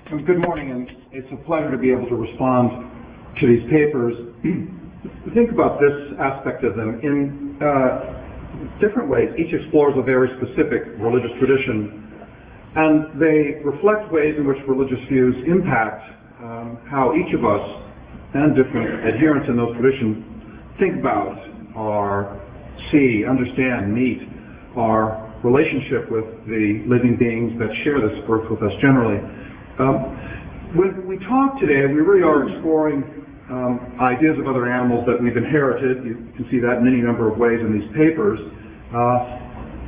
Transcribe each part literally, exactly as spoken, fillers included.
Good morning, and it's a pleasure to be able to respond to these papers. Think about this aspect of them in uh, different ways. Each explores a very specific religious tradition, and they reflect ways in which religious views impact um, how each of us and different adherents in those traditions think about or see, understand, meet our relationship with the living beings that share this earth with us generally. Um, when we talk today, we really are exploring um, ideas of other animals that we've inherited. You can see that in any number of ways in these papers. Uh,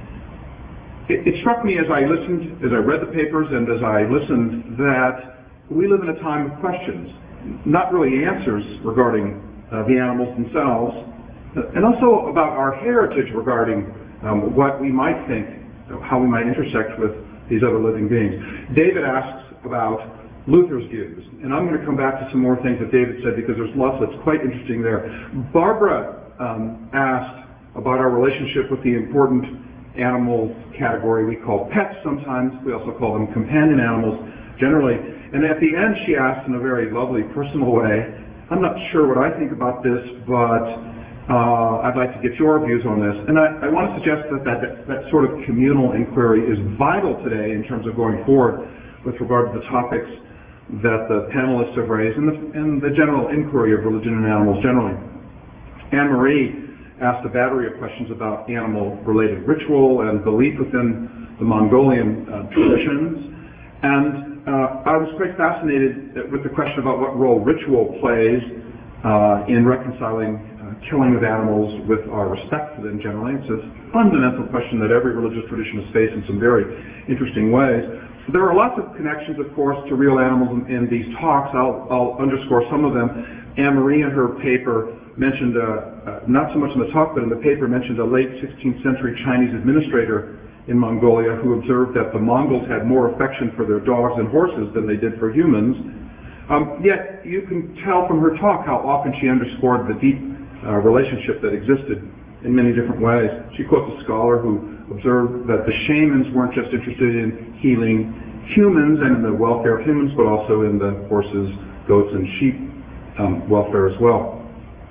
it, it struck me as I listened, as I read the papers and as I listened, that we live in a time of questions, not really answers regarding uh, the animals themselves, and also about our heritage regarding um, what we might think, how we might intersect with these other living beings. David asks about Luther's views, and I'm going to come back to some more things that David said because there's lots that's quite interesting there. Barbara um, asked about our relationship with the important animal category we call pets sometimes. We also call them companion animals generally. And at the end she asked in a very lovely personal way, I'm not sure what I think about this, but uh, I'd like to get your views on this. And I, I want to suggest that that, that that sort of communal inquiry is vital today in terms of going forward with regard to the topics that the panelists have raised and the, and the general inquiry of religion and animals generally. Anne-Marie asked a battery of questions about animal-related ritual and belief within the Mongolian uh, traditions. And uh, I was quite fascinated with the question about what role ritual plays uh, in reconciling uh, killing of animals with our respect for them generally. It's a fundamental question that every religious tradition has faced in some very interesting ways. There are lots of connections, of course, to real animals in, in these talks. I'll, I'll underscore some of them. Anne-Marie in her paper mentioned, uh, uh, not so much in the talk, but in the paper mentioned a late sixteenth century Chinese administrator in Mongolia who observed that the Mongols had more affection for their dogs and horses than they did for humans. Um, yet you can tell from her talk how often she underscored the deep uh, relationship that existed in many different ways. She quotes a scholar who observed that the shamans weren't just interested in healing humans and in the welfare of humans, but also in the horses, goats, and sheep um, welfare as well.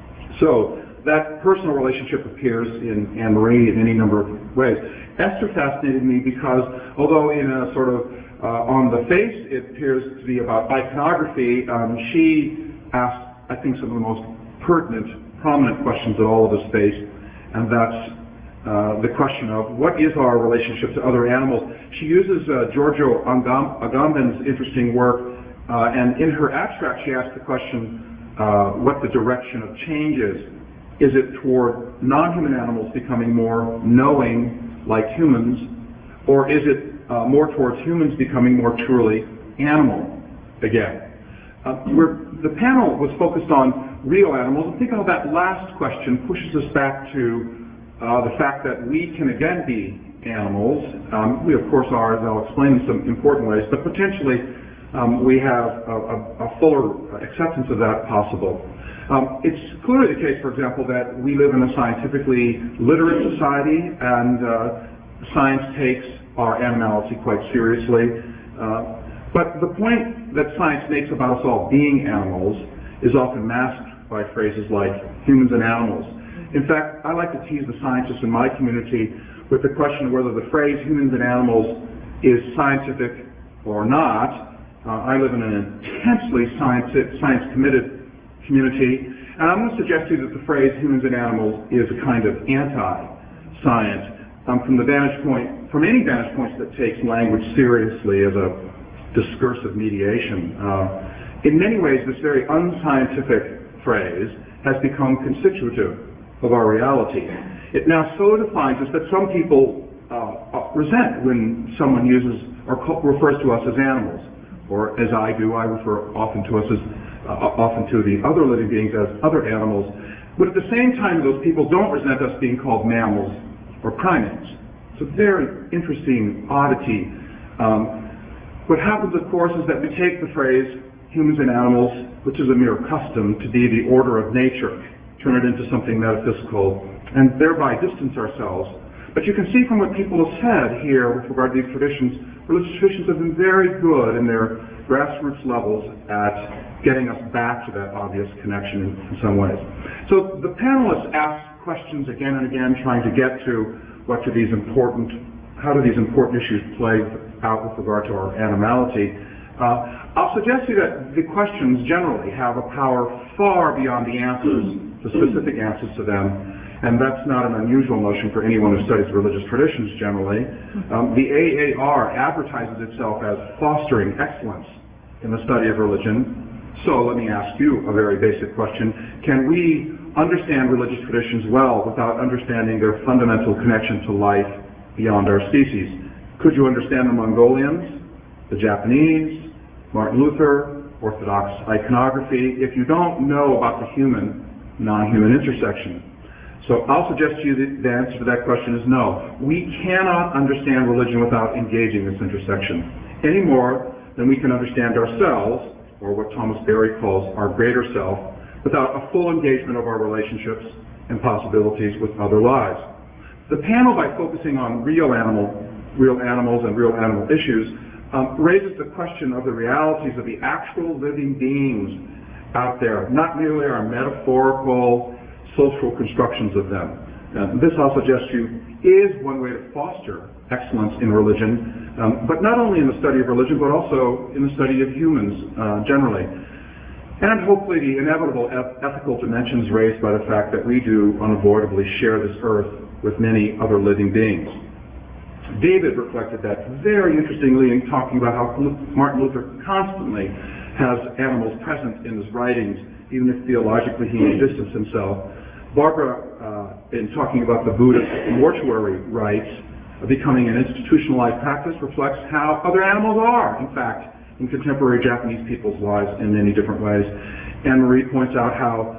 So that personal relationship appears in Anne-Marie in any number of ways. Esther fascinated me because, although in a sort of uh, on the face it appears to be about iconography, um, she asked, I think, some of the most pertinent, prominent questions that all of us face, and that's Uh, the question of what is our relationship to other animals. She uses uh, Giorgio Agamben's interesting work, uh, and in her abstract she asked the question uh, what the direction of change is. Is it toward non-human animals becoming more knowing like humans, or is it uh, more towards humans becoming more truly animal again? Uh, where the panel was focused on real animals, and think how that last question pushes us back to Uh, the fact that we can again be animals. Um, we of course are, as I'll explain in some important ways, but potentially um, we have a, a, a fuller acceptance of that possible. Um, it's clearly the case, for example, that we live in a scientifically literate society, and uh, science takes our animality quite seriously. Uh, but the point that science makes about us all being animals is often masked by phrases like humans and animals. In fact, I like to tease the scientists in my community with the question of whether the phrase humans and animals is scientific or not. Uh, I live in an intensely science-committed community, and I'm going to suggest to you that the phrase humans and animals is a kind of anti-science um, from the vantage point, from any vantage point that takes language seriously as a discursive mediation. Uh, in many ways, this very unscientific phrase has become constitutive of our reality. It now so defines us that some people uh, resent when someone uses or refers to us as animals, or as I do, I refer often to us as uh, often to the other living beings as other animals. But at the same time, those people don't resent us being called mammals or primates. It's a very interesting oddity. Um, what happens, of course, is that we take the phrase humans and animals, which is a mere custom, to be the order of nature, turn it into something metaphysical, and thereby distance ourselves. But you can see from what people have said here with regard to these traditions, religious traditions have been very good in their grassroots levels at getting us back to that obvious connection in, in some ways. So the panelists asked questions again and again, trying to get to what do these important, how do these important issues play out with regard to our animality. Uh, I'll suggest to you that the questions generally have a power far beyond the answers, the specific answers to them, and that's not an unusual notion for anyone who studies religious traditions generally. Um, the A A R advertises itself as fostering excellence in the study of religion. So let me ask you a very basic question. Can we understand religious traditions well without understanding their fundamental connection to life beyond our species? Could you understand the Mongolians, the Japanese, Martin Luther, Orthodox iconography, if you don't know about the human, non-human intersection? So I'll suggest to you that the answer to that question is no. We cannot understand religion without engaging this intersection, any more than we can understand ourselves, or what Thomas Berry calls our greater self, without a full engagement of our relationships and possibilities with other lives. The panel, by focusing on real animal, real animals and real animal issues, um, raises the question of the realities of the actual living beings out there, not merely our metaphorical social constructions of them. Uh, this, I'll suggest to you, is one way to foster excellence in religion, um, but not only in the study of religion, but also in the study of humans uh, generally. And hopefully the inevitable eth ethical dimensions raised by the fact that we do unavoidably share this earth with many other living beings. David reflected that very interestingly in talking about how Martin Luther constantly has animals present in his writings, even if theologically he may distance himself. Barbara, uh, in talking about the Buddhist mortuary rites uh, becoming an institutionalized practice, reflects how other animals are, in fact, in contemporary Japanese people's lives in many different ways. Anne Marie points out how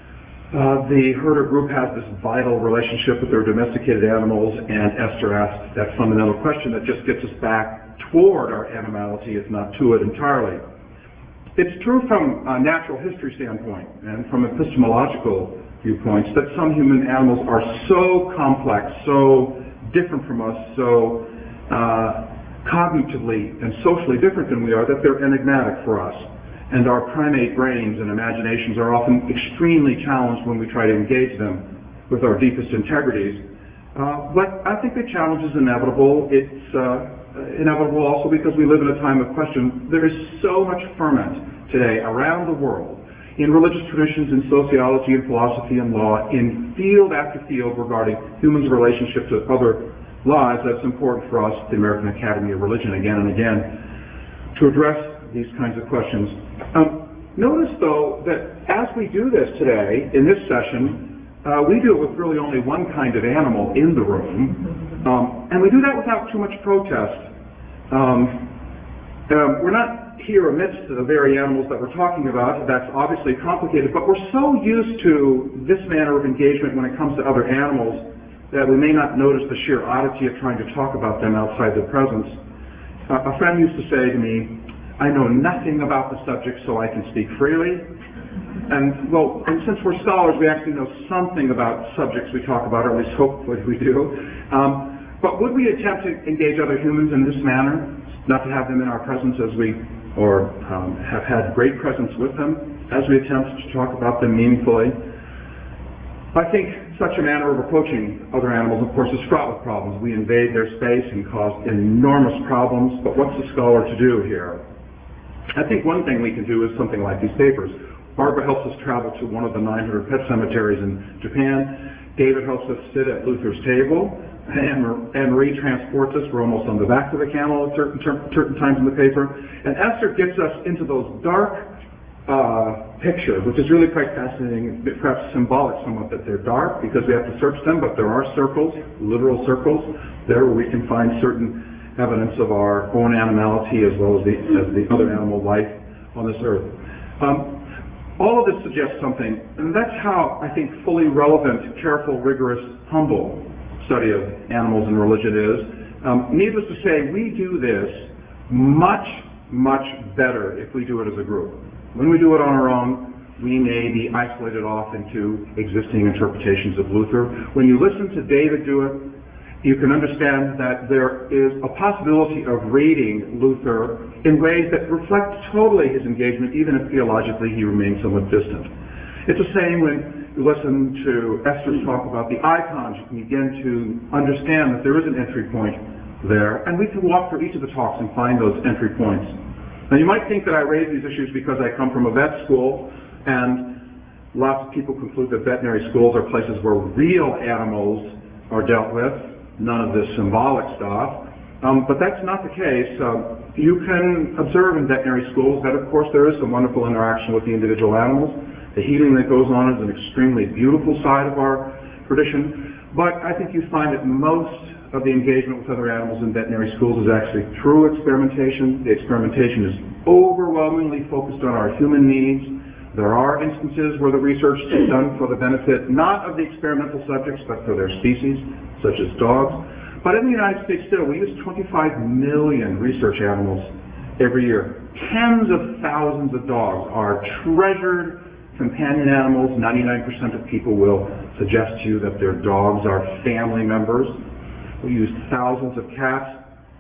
uh, the herder group has this vital relationship with their domesticated animals, and Esther asks that fundamental question that just gets us back toward our animality, if not to it entirely. It's true from a natural history standpoint and from epistemological viewpoints that some human animals are so complex, so different from us, so uh, cognitively and socially different than we are, that they're enigmatic for us. And our primate brains and imaginations are often extremely challenged when we try to engage them with our deepest integrities. Uh, but I think the challenge is inevitable. It's uh, inevitable also because we live in a time of question. There is so much ferment today around the world, in religious traditions, in sociology and philosophy and law, in field after field regarding humans' relationship to other lives, that's important for us, the American Academy of Religion, again and again, to address these kinds of questions. Um, notice, though, that as we do this today, in this session, uh, we do it with really only one kind of animal in the room, um, and we do that without too much protest. Um, um, we're not here amidst the very animals that we're talking about. That's obviously complicated, but we're so used to this manner of engagement when it comes to other animals that we may not notice the sheer oddity of trying to talk about them outside their presence. Uh, a friend used to say to me, I know nothing about the subject, so I can speak freely. And well, and since we're scholars, we actually know something about subjects we talk about, or at least hopefully we do. Um, but would we attempt to engage other humans in this manner, not to have them in our presence as we, or um, have had great presence with them, as we attempt to talk about them meaningfully? I think such a manner of approaching other animals, of course, is fraught with problems. We invade their space and cause enormous problems, but what's the scholar to do here? I think one thing we can do is something like these papers. Barbara helps us travel to one of the nine hundred pet cemeteries in Japan. David helps us sit at Luther's table. Anne Marie transports us. We're almost on the back of the camel at certain, certain times in the paper. And Esther gets us into those dark uh, pictures, which is really quite fascinating, perhaps symbolic somewhat that they're dark because we have to search them, but there are circles, literal circles, there where we can find certain evidence of our own animality as well as the, as the other animal life on this earth. Um, all of this suggests something, and that's how I think fully relevant, careful, rigorous, humble study of animals and religion is. Um, needless to say, we do this much, much better if we do it as a group. When we do it on our own, we may be isolated off into existing interpretations of Luther. When you listen to David do it, you can understand that there is a possibility of reading Luther in ways that reflect totally his engagement, even if theologically he remains somewhat distant. It's the same when you listen to Esther's talk about the icons. You can begin to understand that there is an entry point there, and we can walk through each of the talks and find those entry points. Now you might think that I raise these issues because I come from a vet school, and lots of people conclude that veterinary schools are places where real animals are dealt with, none of this symbolic stuff. Um, but that's not the case. Uh, you can observe in veterinary schools that, of course, there is some wonderful interaction with the individual animals. The healing that goes on is an extremely beautiful side of our tradition. But I think you find that most of the engagement with other animals in veterinary schools is actually through experimentation. The experimentation is overwhelmingly focused on our human needs. There are instances where the research is done for the benefit not of the experimental subjects, but for their species, such as dogs. But in the United States still, we use twenty-five million research animals every year. Tens of thousands of dogs are treasured companion animals. ninety-nine percent of people will suggest to you that their dogs are family members. We use thousands of cats.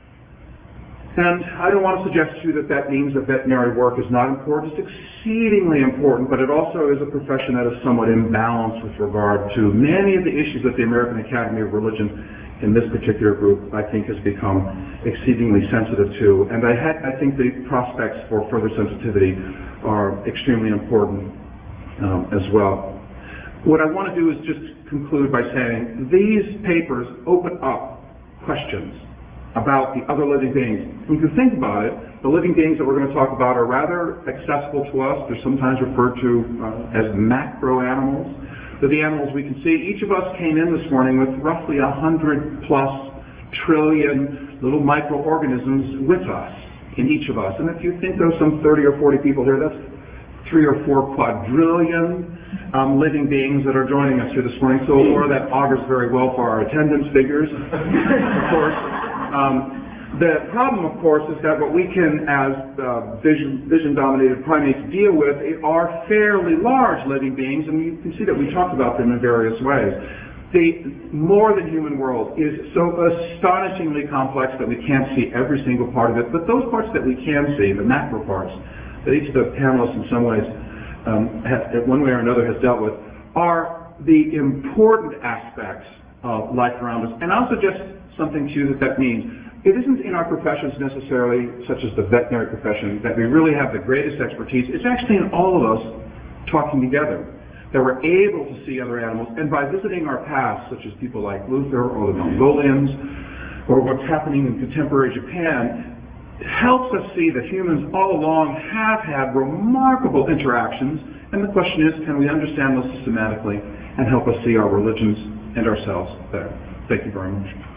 And I don't want to suggest to you that that means that veterinary work is not important. It's exceedingly important, but it also is a profession that is somewhat imbalanced with regard to many of the issues that the American Academy of Religion in this particular group, I think, has become exceedingly sensitive to. And I, had, I think the prospects for further sensitivity are extremely important um, as well. What I want to do is just conclude by saying these papers open up questions about the other living beings. When you think about it, the living beings that we're going to talk about are rather accessible to us. They're sometimes referred to uh, as macro animals. They're the animals we can see. Each of us came in this morning with roughly a hundred plus trillion little microorganisms with us, in each of us. And if you think there's some thirty or forty people here, that's three or four quadrillion um, living beings that are joining us here this morning. So, or that augurs very well for our attendance figures, of course. Um, the problem, of course, is that what we can, as uh, vision, vision-dominated primates, deal with are fairly large living beings, and you can see that we talked about them in various ways. The more than human world is so astonishingly complex that we can't see every single part of it, but those parts that we can see, the macro parts, that each of the panelists in some ways, um, have, one way or another, has dealt with, are the important aspects of life around us. And I'll suggest something to you that that means. It isn't in our professions necessarily, such as the veterinary profession, that we really have the greatest expertise. It's actually in all of us talking together, that we're able to see other animals, and by visiting our past, such as people like Luther or the Mongolians, or what's happening in contemporary Japan, it helps us see that humans all along have had remarkable interactions, and the question is, can we understand those systematically and help us see our religions and ourselves better? Thank you very much.